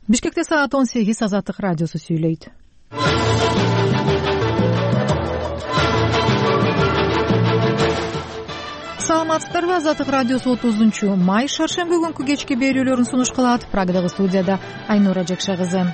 Бишкекте саат 18 Азаттык радиосу сүйлөйт. Саламатсыздарбы? Азаттык радиосу 30-май шаршемби күнкү кечки берүүлөрүн сунуш кылат. Прагдагы студияда Айнура Жекше кызы.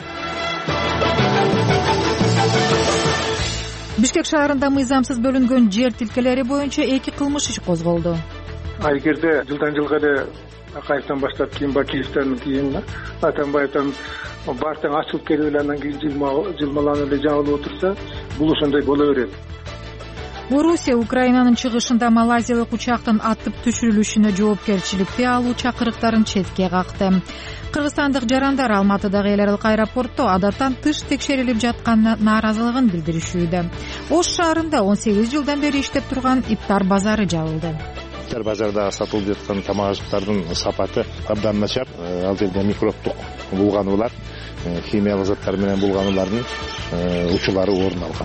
Бишкек шаарында мыйзамсыз бөлүнгөн жер тилкелери боюнча 2 кылмыш иши козголду. Эгерде жылдан жылга эле Акаевден баштап кийин Бакиевден кийин Атамбаевден баштан ачылып келип эле андан кийин жылмаланып эле жабылып отурса, бул ошондой боло берет. Орусия Украинанын чыгышында Малайзиялык учактын атып түшүрүлүшүнө жоопкерчиликти алуу чакырыктарын четке какты. Кыргызстандык жарандар Алматыдагы эл аралык аэропортто адаттан тыш текшерилип жатканына нааразылыгын билдиришүүдө. Ош шаарында 18 жылдан бери иштеп турган ифтар базары жабылды. Ифтар базарда сатылып жаткан тамак ажыктардын сапаты абдан начар. Ал жерде микробдук булгануулар, химиялык заттар менен булгануулардын учурлары орун алган.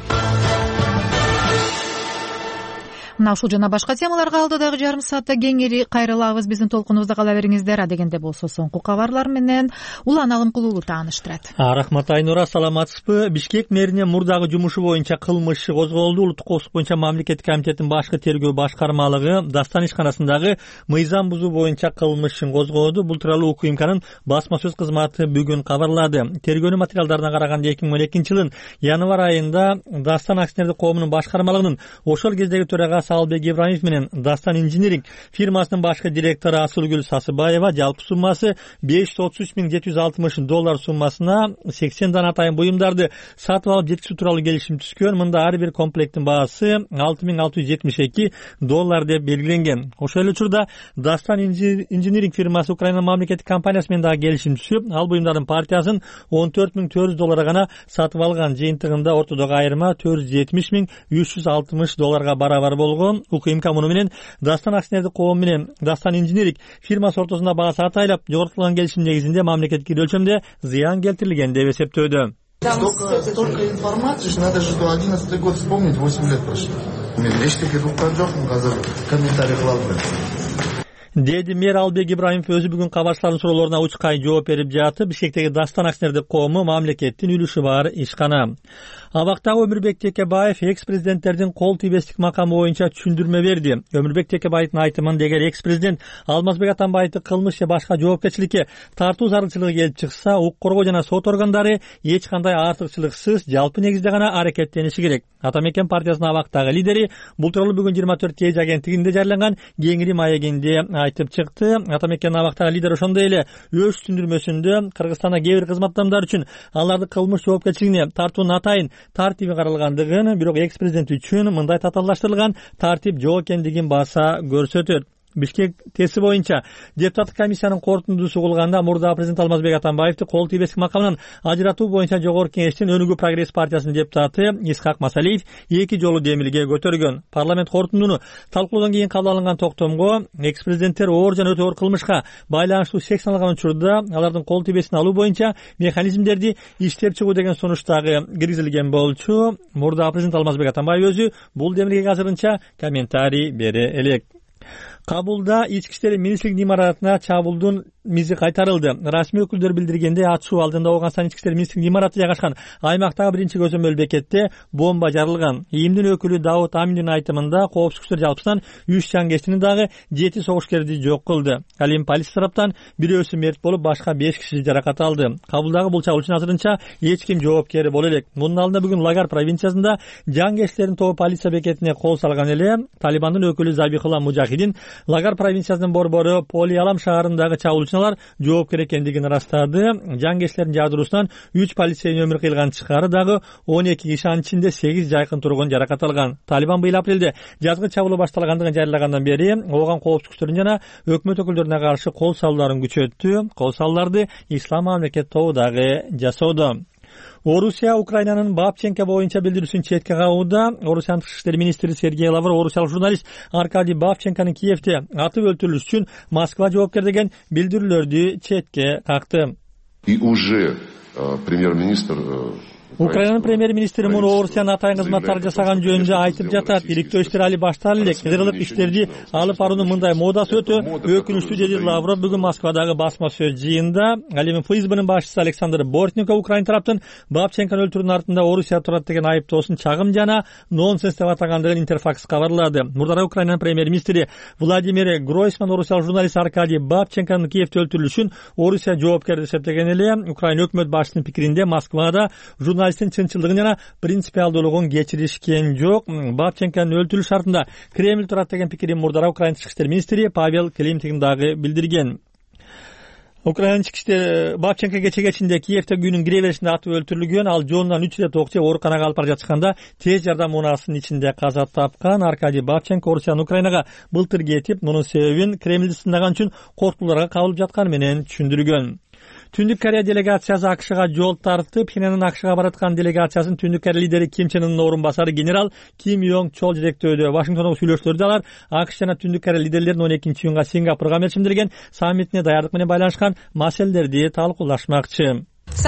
Мына ушул жана башка темаларга алдыдагы жарым саатта кеңири кайрылабыз. Биздин толкунубузда кала бериңиздер. Адегенде болсо соңку кабарлар менен Улан Алымкулуулу тааныштырат. Рахмат Айнура, саламатсызбы? Бишкек мэринин мурдагы жумушу боюнча кылмыш иши козголду. Улуттук коопсуздук боюнча мамлекеттик комитеттин башкы тергөө башкармалыгы Дастан ишканасындагы мыйзам бузуу боюнча кылмыш ишин козгоду. Бул тууралуу УКМКнын басма сөз кызматы бүгүн кабарлады. Тергөөнүн материалдарына караганда 2012-жылдын январь айында Дастан акционердик коомунун башкармалыгынын ошол кездеги төрагасы Албек Ибраимов менен Дастан инжиниринг фирмасынын башкы директору Асылгүл Сасыбаева жалпы суммасы $533,000 суммасына 80 дана атайын буюмдарды сатып алып жеткизүү тууралуу келишим түзгөн. Мында ар бир комплекттин баасы $6,672 деп белгиленген. Ошол эле учурда Дастан инжиниринг фирмасы Украинанын мамлекеттик компаниясы менен дагы келишим түзүп, ал буюмдардын партиясын $14,400 гана сатып алган. Жыйынтыгында ортодогу айырма $470,360 барабар болгон. УКМК муну менен Дастан акционердик коому менен Дастан инжиниринг фирмасы ортосунда баасы атайлап жогортулган келишим негизинде мамлекеттик өлчөмдө зыян келтирилген деп эсептөөдө. Столько информации, что надо же до 11 год вспомнить, 8 лет прошло. Эчтеке уккан жокмун, азыр комментарий кылалым. Деди мэр Албек Ибраимов өзү бүгүн кабарчылардын суроолоруна учкай жооп берип жатып, Бишкектеги Дастан акционердик коому мамлекеттин үлүшү бар ишкана. Абактагы Өмүрбек Текебаев экс-президенттердин кол тийбестик макамы боюнча түшүндүрмө берди. Өмүрбек Текебаевдин айтымында эгер экс-президент Алмазбек Атамбаевди кылмыш же башка жоопкерчиликке тартуу зарылчылыгы келип чыкса, укук коргоо жана сот органдары эч кандай артыкчылыксыз жалпы негизде гана аракеттениши керек. Атамекен партиясынын абактагы лидери бул тууралуу бүгүн 24 Тж агенттигинде жарыяланган кеңири маегинде айтып чыкты. Атамекендин абактагы лидери ошондой эле өз түшүндүрмөсүндө Кыргызстанда кээ бир кызматтамдар үчүн аларды кылмыш жоопкерчилигине тартуунун атайын тартиби каралгандыгын, бирок экс-президент үчүн мындай татаалдаштырылган тартип жок экендигин баса көрсөтөт. Бишкек теси боюнча депутаттык комиссиянын корутундусу кылганда мурда президент Алмазбек Атамбаевди кол тийбестик макамынан ажыратуу боюнча жогорку кеңештин Өнүгүү прогресс партиясынын депутаты Исхак Масалиев 2 жолу демилге көтөргөн. Парламент корутундуну талкуулоодон кийин кабыл алынган токтомго экс-президенттер оор жана өтө оор кылмышка байланыштуу секс алган учурда алардын кол тийбестин алуу боюнча механизмдерди иштеп чыгуу деген сунуш дагы киргизилген болчу. Мурда президент Алмазбек Атамбаев өзү бул демилгеге азырынча комментарий бере элек. Кабулда ички иштер министрлигинин имаратына чабуулдун мизи кайтарылды. Расмий өкүлдөр билдиргенде атышуу алдында Ооган ички иштер министрлигинин имараты жайгашкан аймактагы биринчи көзөмөл бекетте бомба жарылган. ИИМдин өкүлү Давут Аминдин айтымында коопсуздук күчтөр жалпысынан 3 жангечтини дагы 7 согушкерди жок кылды. Ал эми полиция тараптан бирөөсү мерт болуп, башка 5 киши жаракат алды. Кабулдагы бул чабуул үчүн азырынча эч ким жоопкер боло элек. Мунун алдында бүгүн Лагар провинциясында жангечтердин тобу полиция бекетине кол салган эле. Талибандын өкүлү Забихулла Мужахидин Лагар провинциясынын борбору Поли-Алам шаарындагы чабуул үчүн алар жоопкер экендигин ырастады. Жангечтердин жардыруусунан 3 полицейдин өмүрү кыйылган тышкары дагы 12 киши, анын ичинде 8 жайкын тургун жаракат алган. Талибан быйыл апрелде жазгы чабуул башталгандыгын жарыялагандан бери Ооган коопсуздук күчтөрүнүн жана өкмөт өкүлдөрүнө каршы кол салууларын күчөттү. Кол салууларды Ислам мамлекет тобу дагы жасоодо. Орусия Украинанын Бабченко боюнча билдирүүсүн четке кагууда. Орусиянын тышкы иштер министри Сергей Лавров орусиялык журналист Аркадий Бабченконун Киевде атып өлтүрүлүшү үчүн Москва жоопкер деген билдирүүлөрдү четке какты. И уже премьер-министр Украинанын премьер-министри муну Орусиянын атайын кызматтары жасаган жөнүндө айтып жатат. Иликтөө иштер али башталып элек. Кыдырылык иштерди алып баруунун мындай модасы өтө өкүнүчтүү, деди Лавров бүгүн Москвадагы басма сөз жыйынында. Ал эми ФСБнын башчысы Александр Бортников Украина тараптын Бабченкону өлтүрүүнүн артында Орусия турат деген айыптоосун чагым жана нонсенс деп атагандыгын Интерфакс кабарлады. Мурдара Украинанын премьер-министри Владимир Гройсман орусиялык журналист Аркадий Бабченконун Киевде өлтүрүлүшүн Орусия жоопкер деп эсептеген эле. Украина өкмөт башчысынын пикиринде Москвада журналисттин чынчылдыгын жана принципиалдуулугун кечиришкен жок. Бабченконун өлтүрүлүш шартында Кремль турат деген пикирин мурдара Украина тышкы иштер министри Павел Климтин дагы билдирген. Украина тышкы иштер Бабченко кече Киевдеги үйүнүн кире беришинде атып өлтүрүлгөн. Ал жонунан 3 рет ок жеп ооруканага алып бара жатканда тез жардам унаасынын ичинде каза тапкан. Аркадий Бабченко Орусиянын Украинага былтыр кетип, мунун себебин Кремльди сындаган үчүн коркутууларга кабылып жатканы менен түшүндүргөн. Түндүк Корея делегациясы АКШга жол тартып, Пхеньяндын АКШга бараткан делегациясын Түндүк Корея лидери Ким Чен Ынын орун басары генерал Ким Йонг Чол жетектөөдө. Вашингтондогу сүйлөшүүлөрдө алар АКШ жана Түндүк Корея лидерлеринин 12-июнга Сингапурга мелчимделген саммитине даярдык менен байланышкан маселелерди талкуулашмакчы.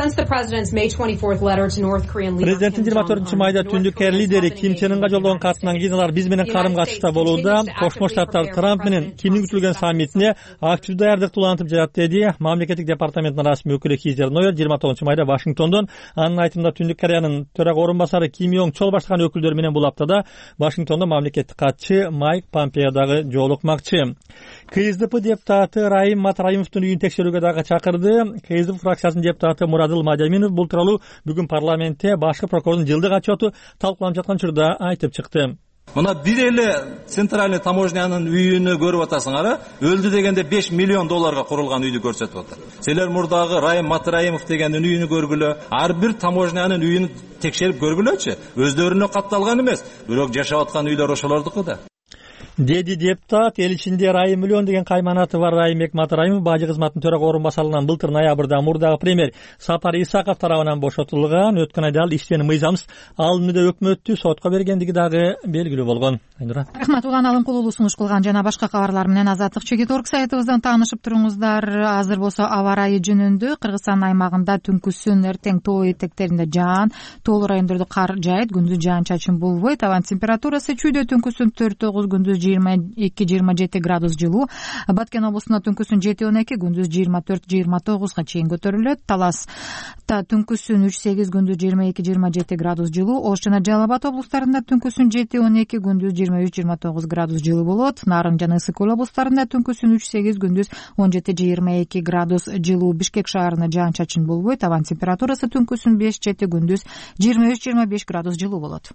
Президенттин 24-майда Түндүк Корея лидери Ким Чен Ынга жолдогон катынан кийин алар биз менен карым-катышта болууда. Кошмо Штаттар Трамп менен Кимдин күтүлгөн саммитине активдүү даярдык улантып жатат, деди мамлекеттик департаменттин расмий өкүлү Хизер Нойер 29-майда Вашингтондон. Анын айтымында Түндүк Кореянын төрага орун басары Ким Йонг Чол баштаган өкүлдөр менен бул аптада Вашингтондо мамлекеттик катчы Майк Помпео дагы жолукмакчы. КСДП депутаты Раим Матраимовдун үйүн текшерүүгө дагы чакырды. КСДП фракциясынын депутаты Мурадыл Мадяминов бул тууралуу бүгүн парламентте башкы прокурордун жылдык отчету талкууланып жаткан учурда айтып чыкты. Мына бир эле центральный таможнянын үйүнү көрүп атасыңар, өлдү дегенде 5 миллион долларга курулган үйдү көрсөтүп атат. Силер мурдагы Раим Матраимов дегендин үйүнү көргүлө, ар бир таможнянын үйүн текшерип көргүлөчү. Өздөрүнө катталган эмес, бирок жашап аткан үйлөр ошолордуку да. Деди депутат. Эл ичинде Райым миллион деген кайманаты бар Раймбек Матраимов бажы кызматтын төрага орун басарынан былтыр ноябрда мурдагы премьер Сапар Исаков тарабынан бошотулган. Өткөн айда ал иштен мыйзамсыз алымды өкмөттү сотко бергендиги дагы белгилүү болгон. Рахмат. Улан Алымкулуулу сунуш кылган жана башка кабарлар менен Азаттык Чекит.орг сайтыбыздан таанышып туруңуздар. Азыр болсо аба ырайы жөнүндө Кыргызстан аймагында түнкүсүн эртең тоо этектеринде жаан, тоолуу райондордо кар жаайт, күндүз жаан-чачын болбойт. Абан температурасы чүйдө түнкүсүн 4-9, күндүз 22-27 градус жылуу. Баткен облусунда түнкүсүн 7-12, күндүз 24-29 чейин көтөрүлөт. Таласта түнкүсүн 3-8, күндүз 22-27 градус жылуу. Ош жана Жалал Абад облустарында түнкүсүн 7-12, күндүз 23-29 градус жылуу болот. Нарын жана Ысык Көл облустарында түнкүсүн 3-8, күндүз 17-22 градус жылуу. Бишкек шаарында жаан-чачын болбойт. Абан температурасы түнкүсүн 5-7, күндүз 23-25 градус жылуу болот.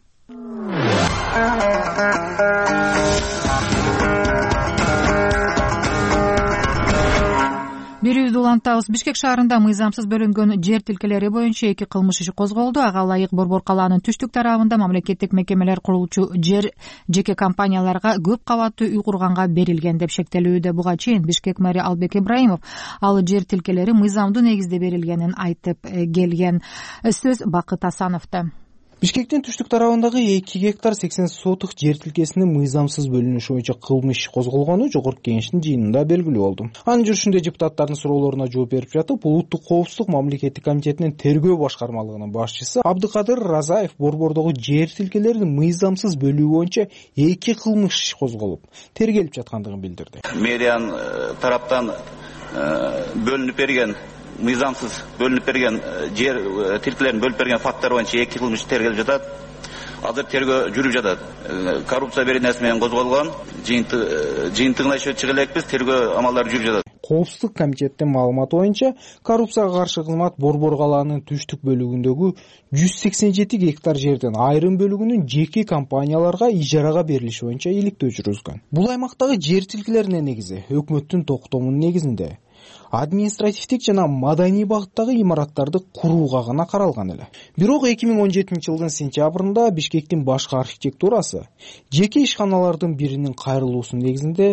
Берүүбүздү улантабыз. Бишкек шаарында мыйзамсыз бөлүнгөн жер тилкелери боюнча 2 кылмыш иши козголду. Ага ылайык Борбор калаанын түштүк тарабында мамлекеттик мекемелер курулуучу жер жеке компанияларга көп кабаттуу үй курганга берилген деп шектелүүдө. Буга чейин Бишкек мэри Албек Ибраимов ал жер тилкелери мыйзамдуу негизде берилгенин айтып келген. Сөз Бакыт Асановдо. Бишкектин түштүк тарабындагы 2 гектар 80 сотук жер тилкесинин мыйзамсыз бөлүнүшү боюнча кылмыш козголгону Жогорку Кеңештин жыйынында белгилүү болду. Анын жүрүшүндө депутаттардын суроолоруна жооп берип жатып, Улуттук коопсуздук мамлекеттик комитетинин тергөө башкармалыгынын башчысы Абдыкадыр Разаев борбордогу жер тилкелерин мыйзамсыз бөлүү боюнча 2 кылмыш козголуп, тергелип жаткандыгын билдирди. Мэриянын тараптан бөлүнүп берген мыйзамсыз бөлүнүп берген жер тилкелерин бөлүп берген факттар боюнча 2 кылмыш тергелип жатат. Азыр тергөө жүрүп жатат. Коррупция беренеси менен козголгон. Жыйынтыгына иши чыга элекпиз, тергөө амалдары жүрүп жатат. Коопсуздук комитеттин маалыматы боюнча коррупцияга каршы кызмат Борбор калаанын түштүк бөлүгүндөгү 187 гектар жерден айрым бөлүгүнүн жеке компанияларга ижарага берилиши боюнча иликтөө жүргүзгөн. Бул аймактагы жер тилкелеринин негизи өкмөттүн токтомунун негизинде административдик жана маданий багыттагы имараттарды курууга гана каралган эле. Бирок 2017-жылдын сентябрында Бишкектин башкы архитектурасы жеке ишканалардын биринин кайрылуусунун негизинде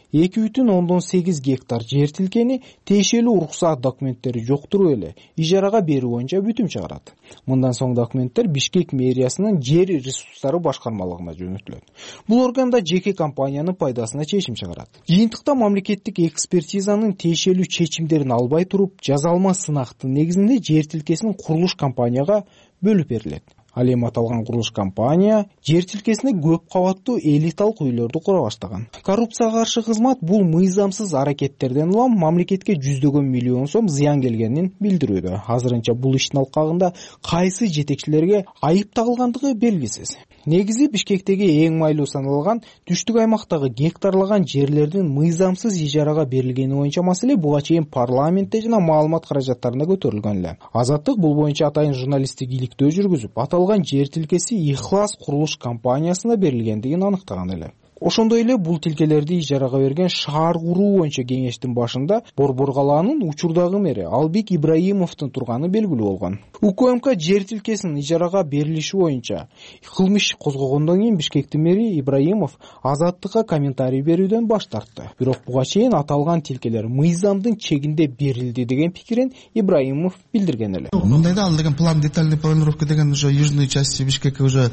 2,8 гектар жер тилкени тиешелүү уруксаат документтери жоктуруп эле ижарага берүү боюнча бүтүм чыгарат. Мындан соң документтер Бишкек мэриясынын жер ресурстары башкармалыгына жөнөтүлөт. Бул органда жеке компаниянын пайдасына чечим чыгарат. Жыйынтыкта мамлекеттик экспертизанын тиешелүү чечимдерин албай туруп, жазалма сынактын негизинде жер тилкесин курулуш компанияга бөлүп берилет. Ал эми аталган курулуш компания жер тилкесине көп кабаттуу элиталык үйлөрдү кура баштаган. Коррупцияга каршы кызмат бул мыйзамсыз аракеттерден улам мамлекетке жүздөгөн миллион сом зыян келгенин билдирүүдө. Азырынча бул иштин алкагында кайсы жетекчилерге айып тагылгандыгы белгисиз. Негизи Бишкектеги эң майлуу саналган түштүк аймактагы гектарлаган жерлердин мыйзамсыз ижарага берилгени боюнча маселе буга чейин парламентте жана маалымат каражаттарында көтөрүлгөн эле. Азаттык бул боюнча атайын журналисттик иликтөө жүргүзүп, аталган жер тилкеси Ихлас курулуш компаниясына берилгендигин аныктаган эле. Ошондой эле бул тилкелерди ижарага берген шаар куруу боюнча кеңештин башында Борбор калаанын учурдагы мэри Албек Ибраимовдун турганы белгилүү болгон. УКМК жер тилкесинин ижарага берилиши боюнча кылмыш козгогондон кийин Бишкектин мэри Ибраимов Азаттыкка комментарий берүүдөн баш тартты. Бирок буга чейин аталган тилкелер мыйзамдын чегинде берилди деген пикирин Ибраимов билдирген эле. Мындайда ал деген план детальный планировка деген уже южный части Бишкекке уже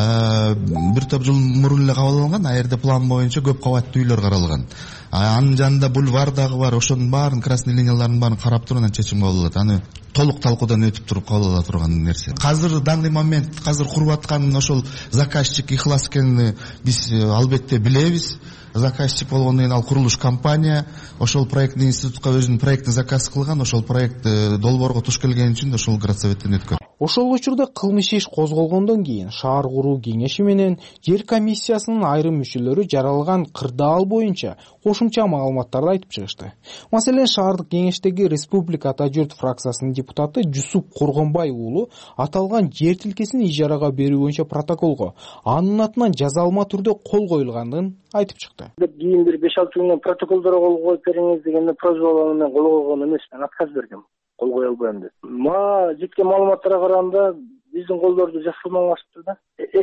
бир топ жыл мурун эле кабыл алынган. Аерде план боюнча көп кабаттуу үйлөр каралган. Анын жанында бульвар дагы бар. Ошонун баарын красный линияларын баарын карап туруп анан чечим кабыл алат. Аны толук талкуудан өтүп туруп кабыл ала турган нерсе. Азыр данный момент куруп аткан ошол заказчик Ихлас экенин биз албетте билебиз. Заказчик болгондон кийин ал курулуш компания ошол проектный институтка өзүнүн проектин заказ кылган. Ошол проект долбоорго туш келген үчүн ошол градсоветтен өткөн. Ошол учурда кылмыш иш козголгондон кийин шаар куруу кеңеши менен жер комиссиясынын айрым мүчөлөрү жаралган кырдаал боюнча кошумча маалыматтарды айтып чыгышты. Маселен, шаардык кеңештеги Республика Ата журт фракциясынын депутаты Жусуп Коргонбай уулу аталган жер тилкесин ижарага берүү боюнча протоколго анын атынан жазалма түрдө кол коюлгандыгын айтып чыкты. Кийин бир 5-6 күндөн протоколдорго кол коюп бериңиз дегенде просьба менен кол койгон эмес, мен отказ бергем. Кол кое албайм деп. Жеткен маалыматтарга караганда биздин колдорду жасалмаңашты да.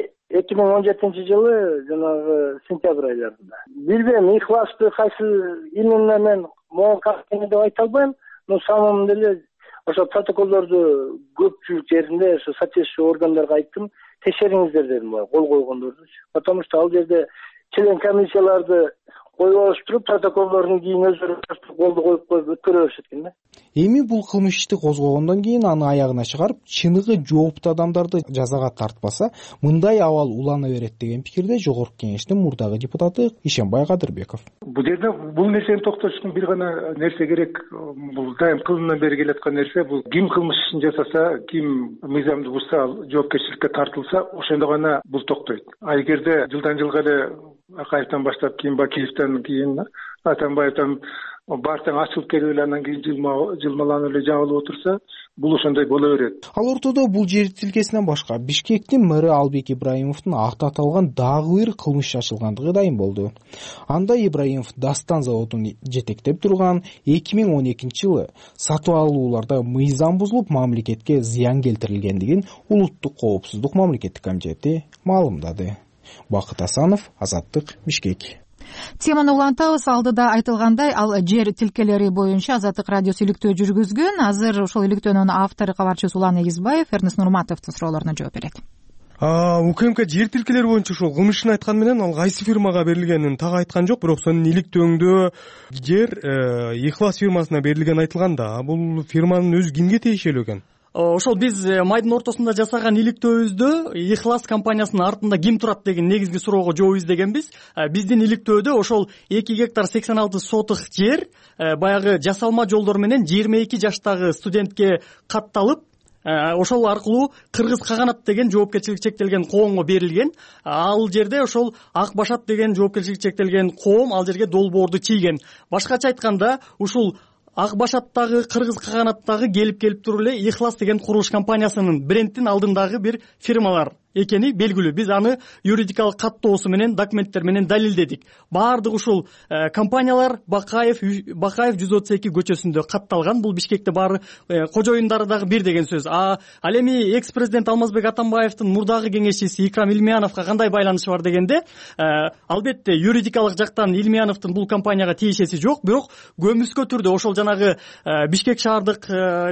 2017-жылы жанагы сентябрь айларында. Билбейм, Ихласты кайсы именно мен могу картины деп айта албайм, но самом деле ошо протоколдорду көпчүлүк жеринде ошо соответствующий органдарга айттым, текшериңиздер дедим, кол койгондорду. Потому что ал жерде член комиссияларды коюп алыштырып, протоколдордун кийин өзүрө колду коюп өткөрө беришет экен да. Эми бул кылмыш ишти козгогондон кийин аны аягына чыгарып, чыныгы жооптуу адамдарды жазага тартпаса, мындай абал улана берет деген пикирде Жогорку кеңештин мурдагы депутаты Ишенбай Кадырбеков. Бул жерде бул нерсени токтош үчүн бир гана нерсе керек. Бул дайым кылымдан бери келаткан нерсе. Бул ким кылмыш ишин жасаса, ким мыйзамды бузса, жоопкерчиликке тартылса, ошондо гана бул токтойт. А эгерде жылдан жылга эле Акаевден баштап кийин Бакиевден кийин Атамбаевден бартаң ачылып келип эле анан кийин жылмаланып эле жабылып отурса, бул ошондой боло берет. Ал ортодо бул жер тилкесинен башка Бишкектин мэри Албек Ибраимовдун аты аталган дагы бир кылмыш ачылгандыгы дайым болду. Анда Ибраимов Дастан заводун жетектеп турган 2012-жылы сатып алууларда мыйзам бузулуп, мамлекетке зыян келтирилгендигин Улуттук коопсуздук мамлекеттик комитети маалымдады. Бакыт Асанов, Азаттык, Бишкек. Теманы улантабыз. Алдыда айтылгандай, ал жер тилкелери боюнча Азаттык радиосу иликтөө жүргүзгөн. Азыр ошол иликтөөнүн автору кабарчыбыз Улан Эгизбаев Эрнест Нурматовдун суроолоруна жооп берет. УКМК жер тилкелери боюнча ошол кылмышын айткан менен ал кайсы фирмага берилгенин так айткан жок, бирок сонун иликтөөңдө жер Ихлас фирмасына берилгени айтылган да. Бул фирманын өзү кимге тиешелүү экен? Ошол биз майдын ортосунда жасаган иликтөөбүздө Ихлас компаниясынын артында ким турат деген негизги суроого жооп издегенбиз. Биздин иликтөөдө ошол 2 гектар 86 сотых жер баягы жасалма жолдор менен 22 жаштагы студентке катталып, ошол аркылуу Кыргыз Каганат деген жоопкерчилиги чектелген коомго берилген. Ал жерде ошол Ак Башат деген жоопкерчилиги чектелген коом ал жерге долбоорду чийген. Башкача айтканда, ушул Ак Башаттагы, Кыргыз Каганаттагы келип туруп эле Ихлас деген курулуш компаниясынын брендтин алдындагы бир фирмалар экени белгилүү. Биз аны юридикалык каттоосу менен, документтер менен далилдедик. Баардык ушул компаниялар Бакаев 132 көчөсүндө катталган. Бул Бишкекте баары кожоюндары дагы бир деген сөз. Ал эми экс президент Алмазбек Атамбаевдин мурдагы кеңешчиси Икрам Илмияновго кандай байланышы бар дегенде, албетте юридикалык жактан Илмияновдун бул компанияга тиешеси жок, бирок көмүскө түрдө ошол жанагы Бишкек шаардык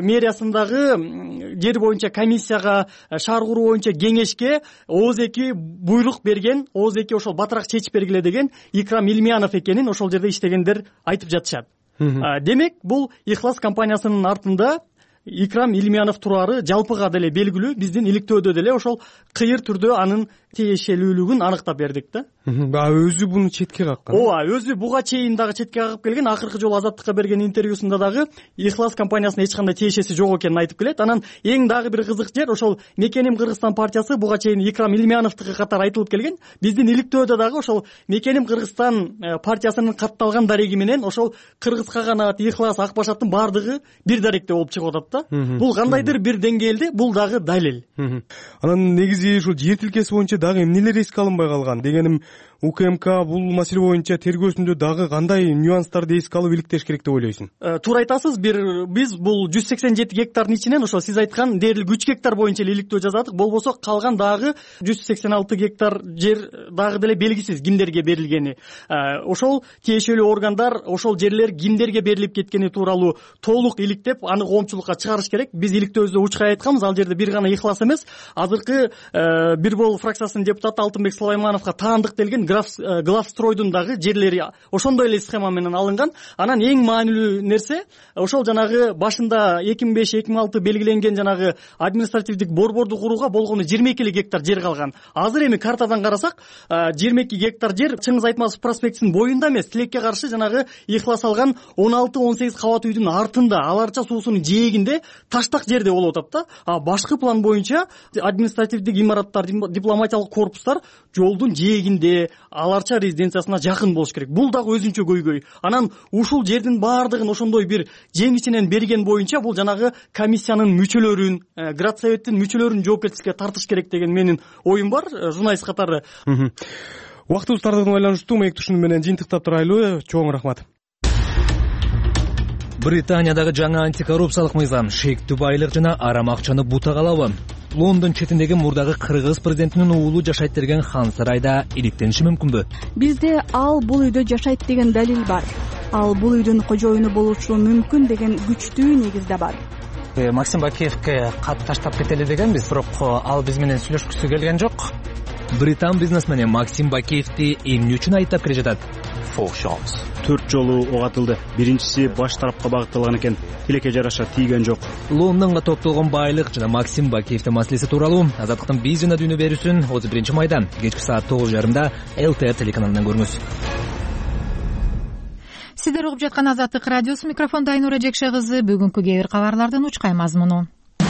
мэриясындагы жер боюнча комиссияга, шаар куруу боюнча кеңешке ооз-2 буйрук берген, ооз-2 ошол батыраак чечип бергиле деген Икрам Илмиянов экенин ошол жерде иштегендер айтып жатышат. Демек, бул Ихлас компаниясынын артында Икрам Илмиянов турары жалпыга деле белгилүү. Биздин иликтөөдө деле ошол кыйыр түрдө анын тиешелүүлүгүн аныктап бердик да. Өзү буну четке каккан. Ооба, өзү буга чейин дагы четке кагып келген. Акыркы жолу Азаттыкка берген интервьюсунда дагы Ихлас компаниясына эч кандай тиешеси жок экенин айтып келет. Анан эң дагы бир кызык жер, ошол Мекеним Кыргызстан партиясы буга чейин Икрам Илмияновдуку катары айтылып келген. Биздин иликтөөдө дагы ошол Мекеним Кыргызстан партиясынын катталган дареги менен ошол Кыргыз Каганат, Ихлас, Ак Башаттын баардыгы бир даректе болуп чыгып атат да. Бул кандайдыр бир деңгээлде, бул дагы далил. Анан негизи ушул жер тилкеси боюнча дагы эмнелер эске алынбай калган? Дегеним, УКМК бул маселе боюнча тергөөсүндө дагы кандай нюанстарды эске алып иликтеш керек деп ойлойсуң? Туура айтасыз. Биз бул 187 гектардын ичинен ошол сиз айткан дээрлик 3 гектар боюнча эле иликтөө жасадык. Болбосо калган дагы 186 гектар жер дагы деле белгисиз кимдерге берилгени. Ошол тиешелүү органдар ошол жерлер кимдерге берилип кеткени тууралуу толук иликтеп, аны коомчулукка чыгарыш керек. Биз иликтөөбүздө учкай айтканбыз, ал жерде бир гана Ихлас эмес, азыркы Бир Бол фракциясынын депутаты Алтынбек Сулаймановго таандык делген главстройдун дагы жерлери ошондой эле схема менен алынган. Анан эң маанилүү нерсе, ошол жанагы башында 2005-2006 белгиленген жанагы административдик борборду курууга болгону 22 эле гектар жер калган. Азыр эми картадан карасак, 22 гектар жер Чыңгыз Айтматов проспектисинин боюнда эмес, тилекке каршы жанагы Ихлас алган 16-18 кабат үйдүн артында, Аларча суусунун жээгинде таштак жерде болуп атат да. Башкы план боюнча административдик имараттар, дипломатиялык корпустар жолдун жээгинде, Аларча резиденциясына жакын болуш керек. Бул дагы өзүнчө көйгөй. Анан ушул жердин баардыгын ошондой бир жеңичинен берген боюнча бул жанагы комиссиянын мүчөлөрүн, градсоветтин мүчөлөрүн жоопкерчиликке тартыш керек деген менин оюм бар, журналист катары. Убактыбыз тардыгына байланыштуу маектик ушуну менен жыйынтыктап турайлы. Чоң рахмат. Британиядагы жаңа антикоррупциялык мыйзам шектүү байлык жана арам акчаны бутагалабы? Лондон четиндеги мурдагы кыргыз президентинин уулу жашайт деген хан сарайда иликтениши мүмкүнбү? Бизде ал бул үйдө жашайт деген далил бар. Ал бул үйдүн кожоюну болушу мүмкүн деген күчтүү негиз да бар. Максим Бакиевке кат таштап кетели дегенбиз, бирок ал биз менен сүйлөшкүсү келген жок. Британ бизнесмени Максим Бакиевди эмне үчүн айыптап келе жатат? 4 жолу ок атылды. Биринчиси баш тарапка багытталган экен. Тилекке жараша тийген жок. Лондонго топтолгон байлык жана Максим Бакиевдин маселеси тууралуу Азаттыктын биз жана дүйнө берүүсүн 31 майда кечки саат 9:30 ЛТР телеканалынан көрүңүз. Сиздер угуп жаткан Азаттык радиосу, микрофондо Айнура Жекше кызы. Бүгүнкү кээ бир кабарлардын учкай мазмуну.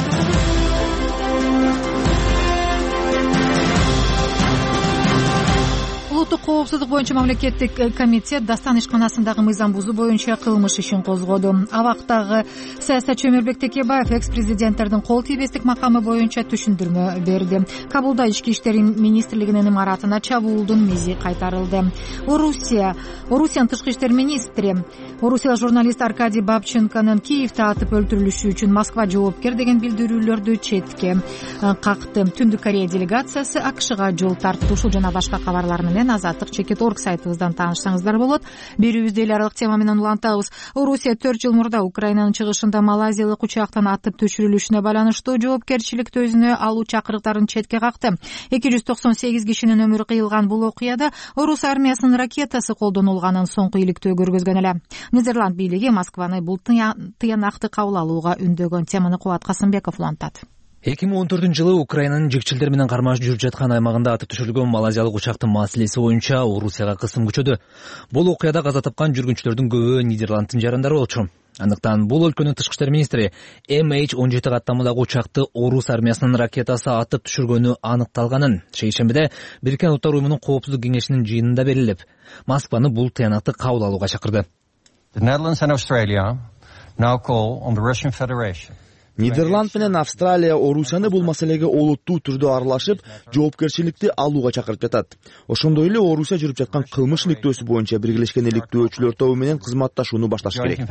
Улуттук коопсуздук боюнча мамлекеттик комитет Дастан ишканасындагы мыйзам бузуу боюнча кылмыш ишин козгоду. Абактагы саясатчы Өмүрбек Текебаев экс-президенттердин кол тийбестик макамы боюнча түшүндүрмө берди. Кабулда ички иштер министрлигинин имаратына чабуулдун мизи кайтарылды. Орусиянын тышкы иштер министри орусиялык журналист Аркадий Бабченконун Киевде атып өлтүрүлүшү үчүн Москва жоопкер деген билдирүүлөрдү четке какты. Түндүк Корея делегациясы АКШга жол тартты. Ушул жана башка кабарлар менен Азаттык.org сайтыбыздан таанышсаңыздар болот. Берүүбүздө эл аралык тема менен улантабыз. Орусия 4 жыл мурда Украинанын чыгышында малайзиялык учактан атып түшүрүлүшүнө байланыштуу жоопкерчиликти өзүнө алуу чакырыктарын четке какты. 298 кишинин өмүрү кыйылган бул окуяда орус армиясынын ракетасы колдонулганын соңку иликтөө көргөзгөн эле. Нидерланд бийлиги Москваны бул тыянакты кабыл алууга үндөгөн. Теманы Кубат Касымбеков улантат. 2014-жылы Украинанын жикчилдер менен кармашып жүрүп жаткан аймагында атып түшүрүлгөн малайзиялык учактын маселеси боюнча Орусияга кысым күчөдү. Бул окуяда каза тапкан жүргүнчүлөрдүн көбү Нидерланддын жарандары болчу. Андыктан бул өлкөнүн тышкы иштер министри MH17 каттамадагы учакты орус армиясынын ракетасы атып түшүргөнү аныкталганын шейшембиде Бириккен Улуттар Уюмунун коопсуздук кеңешинин жыйынында белгилеп, Москваны бул тыянакты кабыл алууга чакырды. The Netherlands and Australia now call on the Russian Federation. Нидерланд менен Австралия Орусияны бул маселеге олуттуу түрдө аралашып, жоопкерчиликти алууга чакырып жатат. Ошондой эле Орусия жүрүп жаткан кылмыш иликтөөсү боюнча биргелешкен иликтөөчүлөр тобу менен кызматташууну башташ керек,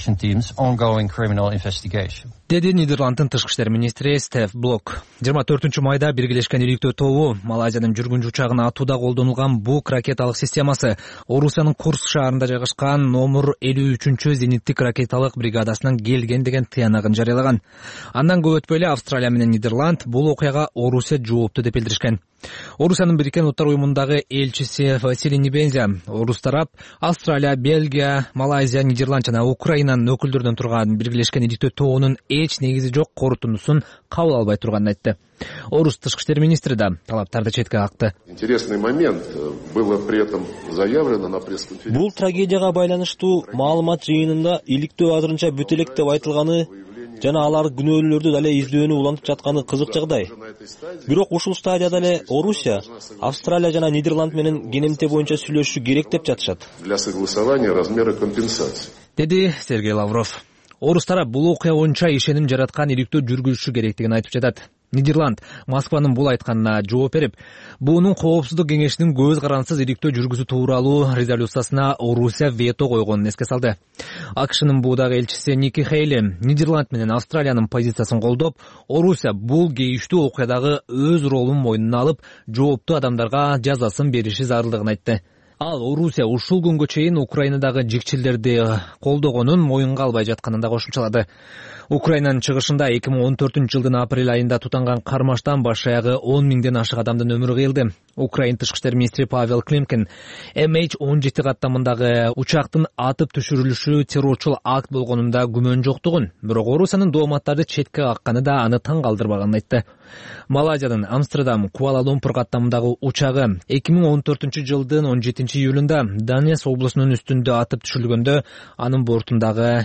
деди Нидерланддын тышкы иштер министри Стеф Блок. 24 майда биргелешкен иликтөө тобу Малайзиянын жүргүнчү учагын атууда колдонулган бук ракеталык системасы Орусиянын Курск шаарында жайгашкан номер 53 зениттик ракеталык бригадасынан келген деген тыянагын жарыялаган. Андан көп өтпөй эле Австралия менен Нидерланд бул окуяга Орусия жоопту деп билдиришкен. Орусиянын Бириккен Уттар уюмундагы элчиси Василий Небензя орус тарап Австралия, Бельгия, Малайзия, Нидерланд жана Украинанын өкүлдөрүнөн турган биргелешкен иликтөө тобунун эч негизи жок корутундусун кабыл албай турганын айтты. Орус тышкы иштер министри да талаптарды четке какты. Интересный момент было при этом заявлено на пресс-конференции. Бул трагедияга байланыштуу маалымат жыйынында иликтөө азырынча бүт элек деп айтылганы жана алар күнөөлүүлөрдү дале издөөнү улантып жатканы кызык жагдай. Бирок ушул стадияда эле Орусия, Австралия жана Нидерланд менен КНМТ боюнча сүйлөшүшү керек деп жатышат. Для согласования размера компенсации. Деди Сергей Лавров. Орус тарап бул окуя боюнча ишеним жараткан иликтөө жүргүзүшү керектигин айтып жатат. Нидерланд Москванын бул айтканына жооп берип, буунун коопсуздук кеңешинин көз карансыз иликтөө жүргүзүү тууралуу резолюциясына Орусия вето койгонун эске салды. АКШнын буудагы элчиси Ники Хейли Нидерланд менен Австралиянын позициясын колдоп, Орусия бул кейиштүү окуядагы өз ролун мойнуна алып, жооптуу адамдарга жазасын бериши зарылдыгын айтты. Ал Орусия ушул күнгө чейин Украинадагы жикчилерди колдогонун моюнга албай жатканын да кошумчалады. Украинанын чыгышында 2014 жылдын апрель айында тутанган кармаштан баш аягы 10 миңден ашык адамдын өмүрү кыйылды. Украин тышкы иштер министри Павел Климкин MH17 каттамындагы учактын атып түшүрүлүшү террорчул акт болгонунда күмөн жоктугун, бирок Орусиянын дооматтарды четке какканы да аны таң калтырбаганын айтты. Малайзиянын Амстердам Куала-Лумпур каттамындагы учагы 2014 жылдын 17 июлунда Данес облусунун үстүндө атып түшүрүлгөндө анын бортундагы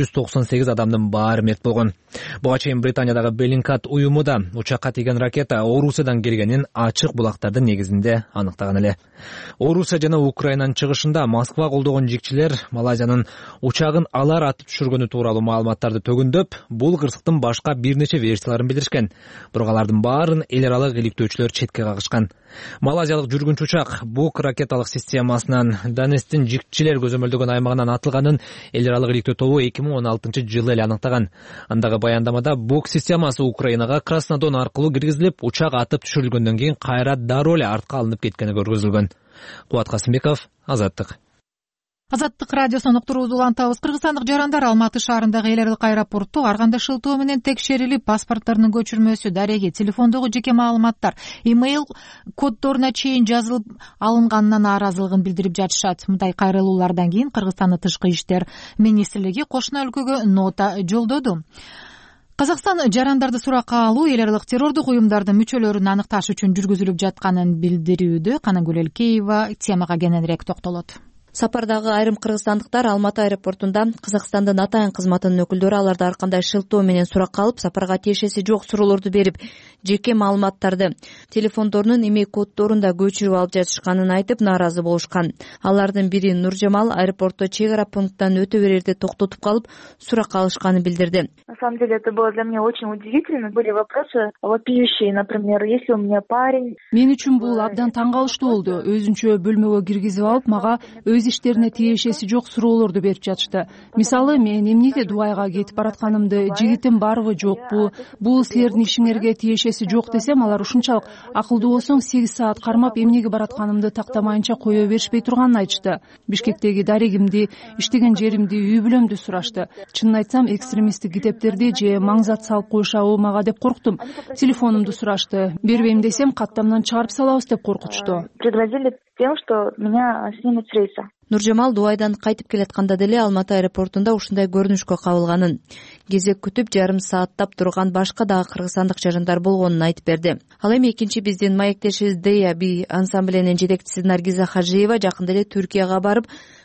298 адамдын баары мерт болгон. Буга чейин Британиядагы Беллингкат уюму да учакка тийген ракета Орусиядан келгенин ачык булактардын негизинде аныктаган эле. Орусия жана Украинанын чыгышында Москва колдогон жикчилер Малайзиянын учагын алар атып түшүргөнү тууралуу маалыматтарды төгүндөп, бул кырсыктын башка бир нече версияларын билдиришкен. Бирок алардын баарын эл аралык иликтөөчүлөр четке кагышкан. Малайзиялык жүргүнчү учак бук ракеталык системасынан Данестин жикчилер көзөмөлдөгөн аймагынан атылганын эл аралык иликтөө тобу 2016 жылы эле аныктаган. Андагы баяндамада бук системасы Украинага Краснодон аркылуу киргизилип, учак атып түшүрүлгөндөн кийин кайра дароо эле артка алынып кеткени көргөзүлгөн. Кубат Касымбеков, Азаттык. Азаттык радиосунун уктуруусу улантабыз. Кыргызстандык жарандар Алматы шаарындагы эл аралык аэропортто арганда шылтоо менен текшерилип, паспорттарынын көчүрмөсү, дареги, телефондогу жеке маалыматтар, имейл коддоруна чейин жазылып алынганына нааразылыгын билдирип жатышат. Мындай кайрылуулардан кийин Кыргызстандын тышкы иштер министрлиги кошуна өлкөгө нота жолдоду. Казакстан жарандарды суракка алуу эл аралык террордук уюмдардын мүчөлөрүн аныкташ үчүн жүргүзүлүп жатканын билдирүүдө. Канагүл Элкеева темага кененирээк токтолот. Сапардагы айрым кыргызстандыктар Алматы аэропортунда Казакстандын атайын кызматынын өкүлдөрү аларды ар кандай шылтоо менен суракка алып, сапарга тиешеси жок суроолорду берип, жеке маалыматтарды, телефондорунун имейл коддорун да көчүрүп алып жатышканын айтып нааразы болушкан. Алардын бири Нуржамал аэропортто чек ара пункттан өтө берерде токтотуп калып, суракка алышканын билдирди. На самом деле это было для меня очень удивительно. Были вопросы вопиющие, например, если у меня парень. Мен үчүн бул абдан таң калыштуу болду. Өзүнчө бөлмөгө киргизип алып, мага өз иштерине тиешеси жок суроолорду берип жатышты. Мисалы, мен эмнеге Дубайга кетип баратканымды, жигитим барбы жокпу, бул силердин ишиңерге тиешеси жок десем, алар ушунчалык акылдуу болсоң 8 саат кармап эмнеге баратканымды тактамайынча кое беришпей турганын айтышты. Бишкектеги дарегимди, иштеген жеримди, үй бүлөмдү сурашты. Чынын айтсам, экстремисттик китептерди же маңзат салып коюшабы мага деп корктум. Телефонумду сурашты. Бербейм десем, каттамдан чыгарып салабыз деп коркутушту. Пригрозили тем, что меня снимут с рейса. Нуржамал Дубайдан кайтып келатканда деле Алматы аэропортунда ушундай көрүнүшкө кабылганын, кезек күтүп жарым сааттап турган башка дагы кыргызстандык жарандар болгонун айтып берди. Ал эми экинчи биздин маектешибиз Дея Би ансамблинин жетекчиси Наргиза Хажиева жакында эле Түркияга барып,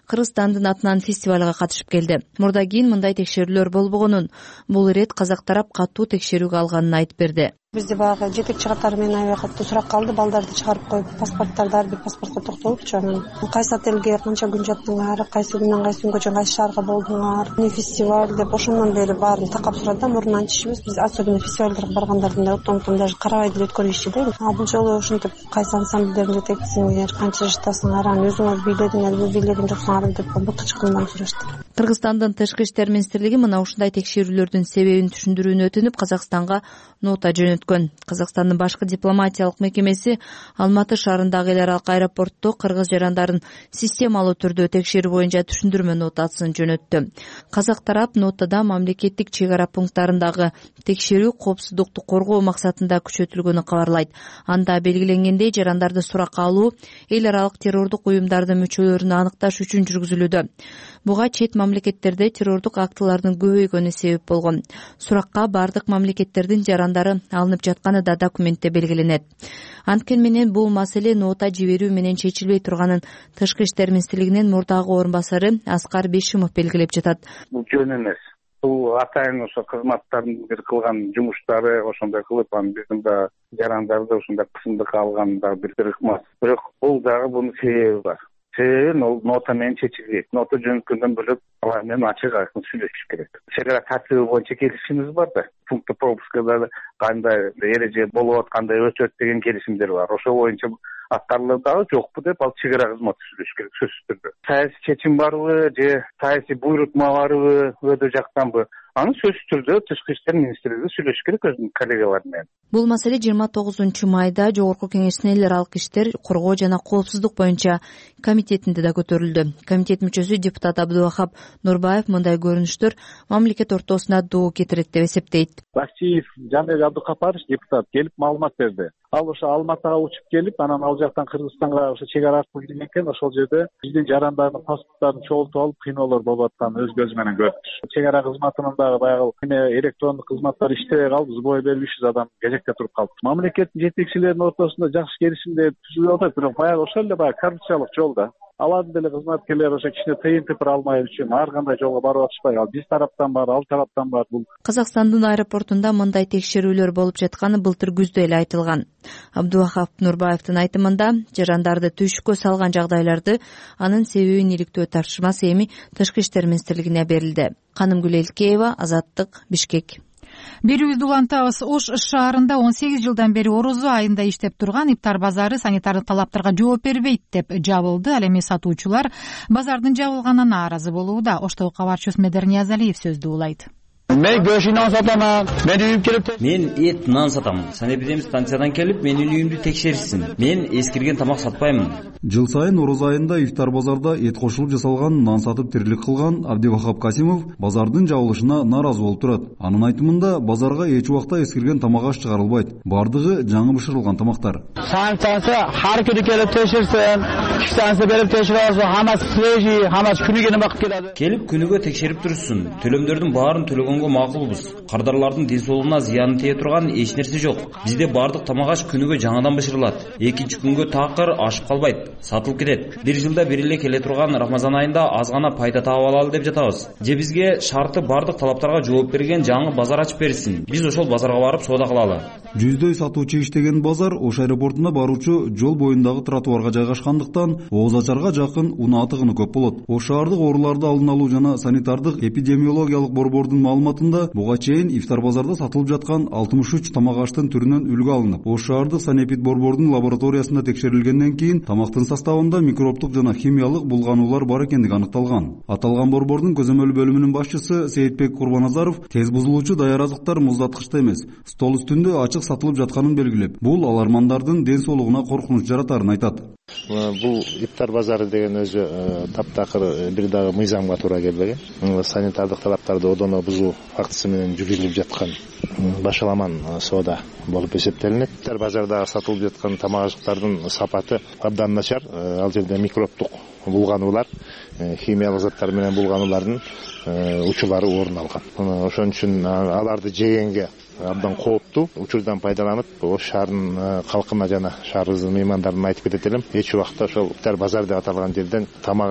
Кыргызстандын атынан фестивалга катышып келди. Мурда кийин мындай текшерүүлөр болбогонун, бул ирет казак тарап катуу текшерүүгө алганын айтып берди. Бизде баягы жетекчи катары менен аябай катуу сурак калды. Балдарды чыгарып коюп, паспорттарды ар бир паспортко токтолупчу. Анан кайсы отелге канча күн жаттыңар, кайсы күндөн кайсы күнгө чейин кайсы шаарга болдуңар, эмне фестиваль деп ошондон бери баарын такап сурады да. Мурун антиш эмес, биз особенно фестивалдарга баргандардын да оттон даже карабай деле өткөрүшчү да. Бул жолу ушинтип кайсы ансамбльдердин жетекчисиңер, канча жаштасыңар, анан өзүңөр бийледиңерби, бийлеген жоксуңарбы деп былтыр чыккандан сурашты. Кыргызстандын Тышкы иштер министрлиги мына ушундай текшерүүлөрдүн себебин түшүндүрүүнү өтүнүп, Казакстанга нота жөнөткөн. Казакстандын башкы дипломатиялык мекемеси Алматы шаарындагы эл аралык аэропортто кыргыз жарандарын системалуу түрдө текшерүү боюнча түшүндүрмө нотасын жөнөттү. Казак тарап нотада мамлекеттик чек ара пункттарындагы текшерүү коопсуздукту коргоо максатында күчөтүлгөнү кабарлайт. Анда белгиленгендей, жарандарды суракка алуу эл аралык террордук уюмдардын мүчөлөрүн аныкташ үчүн жүргүзүлүүдө. Буга чет мамлекеттерде террордук актылардын көбөйгөнү себеп болгон. Суракка бардык мамлекеттердин жарандары алынып жатканы да документте белгиленет. Анткени менен бул маселе нота жиберүү менен чечилбей турганын Тышкы иштер министрлигинин мурдагы орун басары Аскар Бешимов белгилеп жатат. Бул жөн эмес. Бул атайын ошо кызматтардын бир кылган жумуштары ошондой кылып, анан биздин да жарандарды ошондой кысымдыкка алган да бир ыкмас. Бирок бул дагы бунун себеби бар. Себеби ол нота менен чечилбейт. Нота жөнөткөндөн бөлөк алар менен ачык айкын сүйлөшүш керек. Чек ара тартиби боюнча келишимибиз бар да. Пункт пропускада кандай эреже болуп аткандай өтөт деген келишимдер бар. Ошол боюнча аткарылып дагы жокпу деп ал чек ара кызматы сүйлөшүш керек сөзсүз түрдө. Саясий чечим барбы же саясий буйрутма барбы өдө жактанбы? Аны сөзсүз түрдө Тышкы иштер министрлиги сүйлөшүш керек өзүнүн коллегалары менен. Бул маселе 29-майда Жогорку Кеңештин эл аралык иштер, коргоо жана коопсуздук боюнча комитетинде да көтөрүлдү. Комитет мүчөсү депутат Абдувахап Нурбаев мындай көрүнүштөр мамлекет ортосуна доо кетирет деп эсептейт. Бакчиев Жанбек Абдукапарович депутат келип маалымат берди. Ал ошо Алматыга учуп келип, анан ал жактан Кыргызстанга ошо чек ара аркылуу кирген экен. Ошол жерде биздин жарандардын паспорттарын чогултуп алып, кыйноолор болуп атканын өз көзү менен көрдү. Чек ара кызматынын дагы баягы электрондук кызматтар иштебей калды, сбой берип 300 адам кезекте туруп калды. Мамлекеттин жетекчилеринин ортосунда жакшы келишимдер түзүлүп атат, бирок баягы ошол эле баягы коррупциялык жолда. Алардын деле кызматкерлери ошо кичине тыйын тыпыр алмай үчүн ар кандай жолго барып атышпай, ал биз тараптан бар, ал тараптан бар. Бул Казакстандын аэропортунда мындай текшерүүлөр болуп жатканы былтыр күздө эле айтылган. Абдувахап Нурбаевдин айтымында, жарандарды түйшүккө салган жагдайларды анын себебин иликтөө тапшырмасы эми Тышкы иштер министрлигине берилди. Канымгүл Элкеева, Азаттык, Бишкек. Берүүбүздү улантабыз. Ош шаарында 18 жылдан бери орозо айында иштеп турган ифтар базары санитардык талаптарга жооп бербейт деп жабылды. Ал эми сатуучулар базардын жабылганына нааразы болууда. Оштогу кабарчыбыз Медер Ниязалиев сөздү улайт. Мен көшү нан сатаман. Мен үйүм келип, мен эт нан сатам. Санэпидемстанциядан келип, менин үйүмдү текшеришсин. Мен эскирген тамак сатпаймын. Жыл сайын ороз айында ифтар базарда эт кошулуп жасалган нан сатып тирилик кылган Абдивахап Касимов базардын жабылышына нааразы болуп турат. Анын айтымында, базарга эч убакта эскирген тамак аш чыгарылбайт. Бардыгы жаңы бышырылган тамактар. Санкция har күнү келип текшерсин. Станция берип текшерип алса, хаммасы свежий, хаммасы күнүгө багып келет. Келип күнүгө текшерип турсун. Төлөмдөрдүн баарын төлөгөнгө макулбуз. Кардарлардын ден соолугуна зыяны тие турган эч нерсе жок. Бизде бардык тамак аш күнүгө жаңадан бышырылат. Экинчи күнгө такыр ашып калбайт, сатылып кетет. Бир жылда бир эле келе турган Рамазан айында аз гана пайда таап алалы деп жатабыз. Же бизге шарты бардык талаптарга жооп берген жаңы базар ачып берилсин. Биз ошол базарга барып соода кылалы. Жүздөй сатуучу иштеген базар Ош аэропортуна баруучу жол боюндагы тротуарга жайгашкандыктан ооз ачарга жакын унаа тыгыны көп болот. Ош шаардык ооруларды алдын алуу жана санитардык эпидемиологиялык борбордун маалыматында буга чейин ифтар базарда сатылып жаткан 63 тамак аштын түрүнөн үлгү алынып, Ош шаардык санэпид борбордун лабораториясында текшерилгенден кийин тамактын составында микробтук жана химиялык булгануулар бар экендиги аныкталган. Аталган борбордун көзөмөл бөлүмүнүн башчысы Сейитбек Курбаназаров тез бузулуучу даяр азыктар муздаткычта эмес, стол үстүндө ачык сатылып жатканын белгилеп, бул алармандардын ден соолугуна коркунуч жаратарын айтат. Бул ифтар базары деген өзү таптакыр бир дагы мыйзамга туура келбеген. Санитардык талаптарды одоно бузуу фактысы менен жүргүзүлүп жаткан башаламан соода болуп эсептелинет. Ифтар базарда сатылып жаткан тамак ашыктардын сапаты абдан начар. Ал жерде микробтук булгануулар, химиялык заттар менен булгануулардын учурлары орун алган. Ошон үчүн аларды жегенге абдан кооптуу. Учурдан пайдаланып, Ош шаарынын калкына жана шаарыбыздын меймандарына айтып кетет элем. Эч убакта ошол ифтар базар деп аталган жерден тамак аш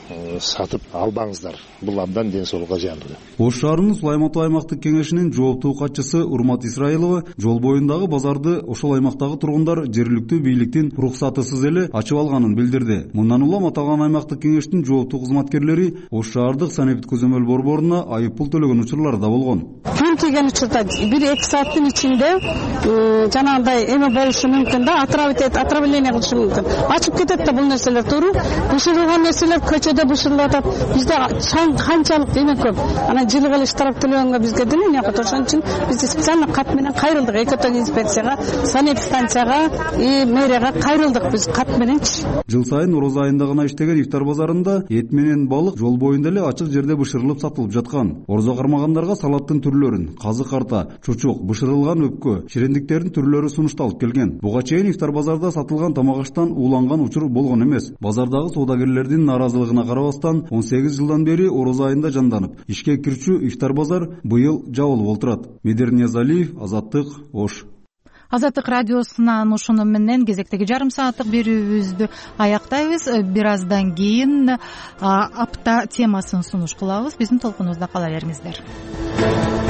сатып албаңыздар, бул абдан ден соолукка зыяндуу. Ош шаарынын Сулай Мото аймактык кеңешинин жооптуу катчысы Урмат Исраилова жол боюндагы базарды ошол аймактагы тургундар жергиликтүү бийликтин уруксатысыз эле ачып алганын билдирди. Мындан улам аталган аймактык кеңештин жооптуу кызматкерлери Ош шаардык санэпид көзөмөл борборуна айыппул төлөгөн учурлар да болгон. Күн тийген учурда 1-2 сааттын ичинде жанагындай эме болушу мүмкүн да, отравление кылышы мүмкүн. Ачып кетет да бул нерселер туура. Бышырылган нерселер көчөдө бышырылып атат. Бизде чаң канчалык эме көп. Анан жылгы штраф төлөгөнгө бизге деле акыт. Ошон үчүн биз специально кат менен кайрылдык. Экотон инспекцияга, санэпид станцияга, мэрияга кайрылдык биз кат мененчи. Жыл сайын Орозо айында гана иштеген ифтар базарында эт менен балык жол боюнда эле ачык жерде бышырылып сатылып жаткан. Орозо кармагандарга салаттын түрлөрүн, казы карта, чучук, бышырылган өпкө, ширендиктердин түрлөрү сунушталып келген. Буга чейин ифтар базарда сатылган тамак аштан ууланган учур болгон эмес. Базардагы соодагерлердин наразылыгына карабастан 18 жылдан бери Орозо айында жанданып, ишке кирчү ифтар базар быйыл жабылып отурат. Медер Ниязалиев, Азаттык, Ош. Азаттык радиосунан ушуну менен кезектеги жарым сааттык берүүбүздү аяктайбыз. Бир аздан кийин апта темасын сунуш кылабыз. Биздин толкунубузда кала бериңиздер.